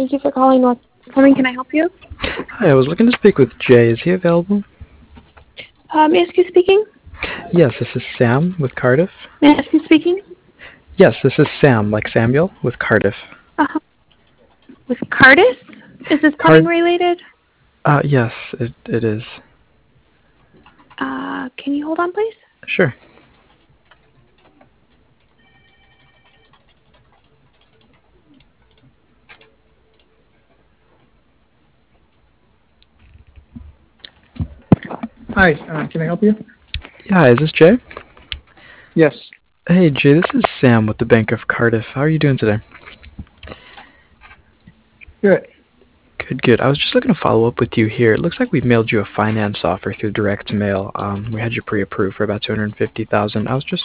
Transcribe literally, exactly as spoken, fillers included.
Thank you for calling North Plumbing. Can I help you? Hi, I was looking to speak with Jay. Is he available? Uh, may I ask you speaking? Yes, this is Sam with Cardiff. May I ask you speaking? Yes, this is Sam, like Samuel, with Cardiff. Uh-huh. With Cardis? Is this plumbing Card. related? Uh, yes, it it is. Uh, can you hold on, please? Sure. Hi, uh, can I help you? Yeah, hi, is this Jay? Yes. Hey, Jay, this is Sam with the Bank of Cardiff. How are you doing today? Good. Good, good. I was just looking to follow up with you here. It looks like we've mailed you a finance offer through direct mail. Um, we had you pre-approved for about two hundred fifty thousand dollars. I was just